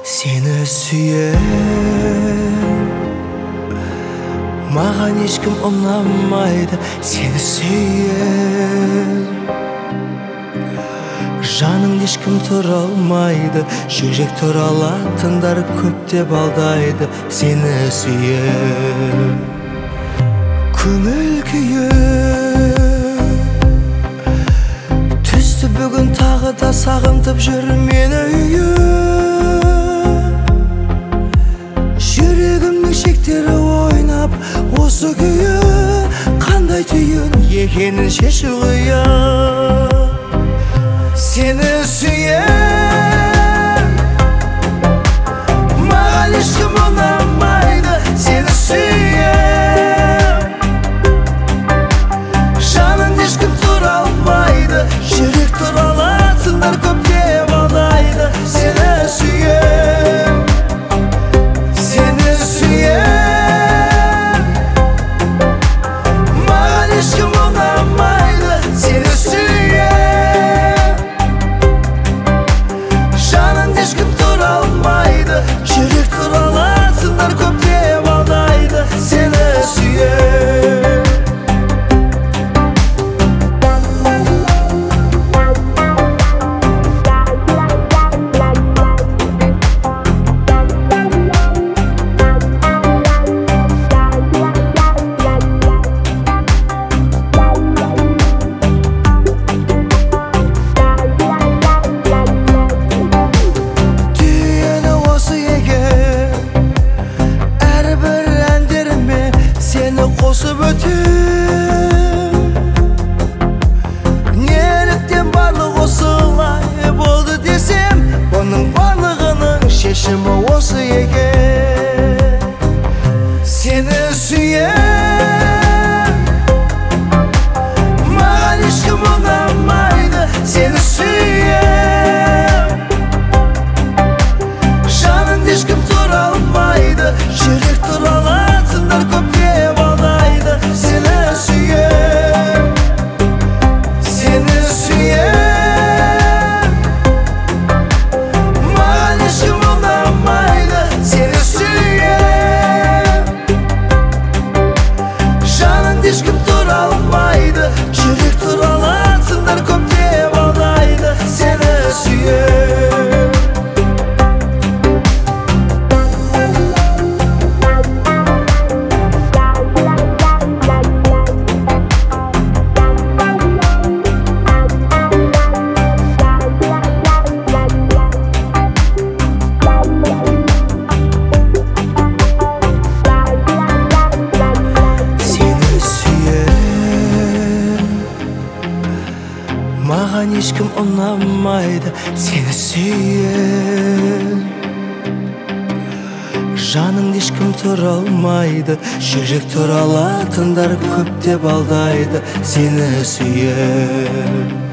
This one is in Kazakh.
Seni süyen mаған ешкім ұнамайды. Seni süyen жаның ешкім тұра алмайды. Жүрек тұралатындар көп деп алдайды. Seni süyen көңіл күйі түсті бүгін тағы да сағынтып жүр мені үйі. Жүрегімнің шектері ойнап осы күйі қандай түйін екенін шешу қиын. Seni süyen маған ешкім ұнамайды. Seni süyen жаның ешкім тұра алмайды. Жүрек тұралатындар көп деп алдайды. Seni süyen маған ешкім ұнамайды. Seni süyen жаның ешкім тұра алмайды. Жүрек тұралатындар көп деп алдайды. Seni süyen қосып өтем. Неліктен барлық осылай болды десем, бұның барлығының шешімі осы екен. Seni süyen маған ешкім ұнамайды. Seni süyen жаның ешкім тұра алмайды. Жүрек тұралатындар көп деп алдайды. Seni süyen маған ешкім ұнамайды. Seni süyen жаның ешкім тұра алмайды. Жүрек тұралатындар көп деп алдайды. Seni süyen маған ешкім ұнамайды. Seni süyen жаның ешкім тұра алмайды. Жүрек тұралатындар көп деп алдайды. Seni süyen